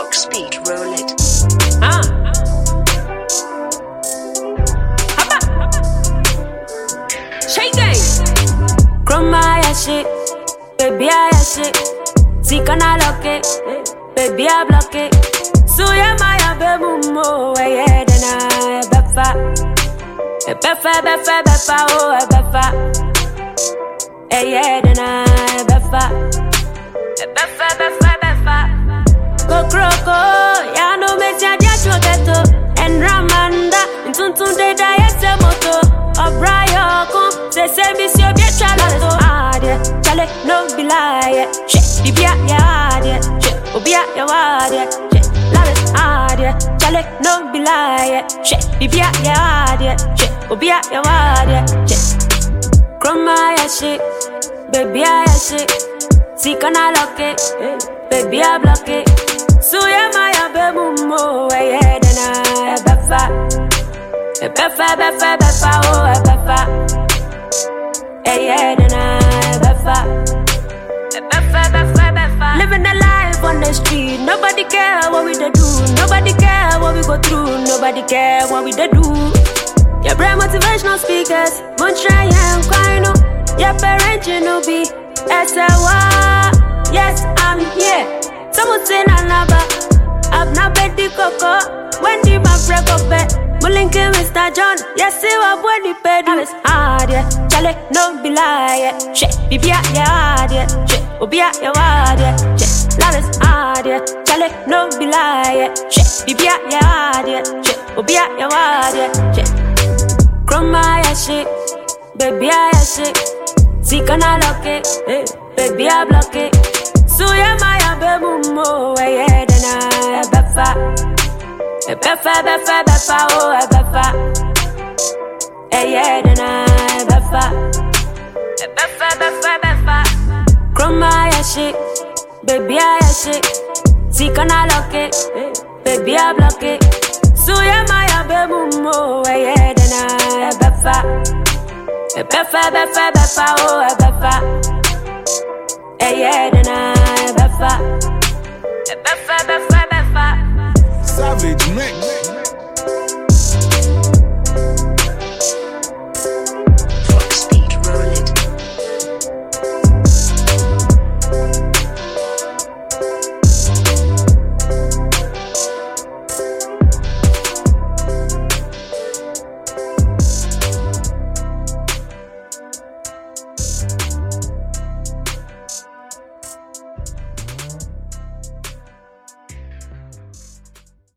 Max Beat, roll it. Shake it. Chroma ya shit, baby I shit. See can I lock it, baby I block it. So ya my baby mo, yeah then I befa, oh befa. Yeah then I befa. Go croko, ya no me sia dia chugeto. En Ramanda, intun de da yete moto. Obrayo kon, se misio bia chalato. Adie, chale no be lie. She bibia ya adie, she obia ya wadie. She lares adie, chale no be lie. She bibia ya adie, she obia ya wadie. She chroma ya shit, baby I shit. See can I lock it, baby I block it. So yeah my baby mo, yeah then I befa, oh befa. Yeah then I befa. Living a life on the street, nobody care what we da do, nobody care what we go through, nobody care what we da do. Your brain motivational speakers, won't try and cry no. Your parents you know be. Yes, I'm here. Someone say Nanaba. I've not bet the coco. When the my break up bed. Mulinke Mr. John. Yes, see what when the bed is hard, yeah. Chale, no be lie, yeah. She, bibia, yeah, hard, yeah. She, obia, yeah, hard, yeah. She, love is hard, yeah. Chale, no be lie, yeah. She, bibia, yeah, hard, yeah. She, obia, yeah, hard, yeah. She, chroma, yeah, shit. Baby, yeah, shit. See can I lock it, baby I block it. So yeah my baby mo, yeah then I befa, oh befa. Yeah then I befa. Chroma ya shit, baby I shit. See can I lock it, baby I block it. So yeah my baby mo, yeah then I befa. Oh befa. Yeah then I befa.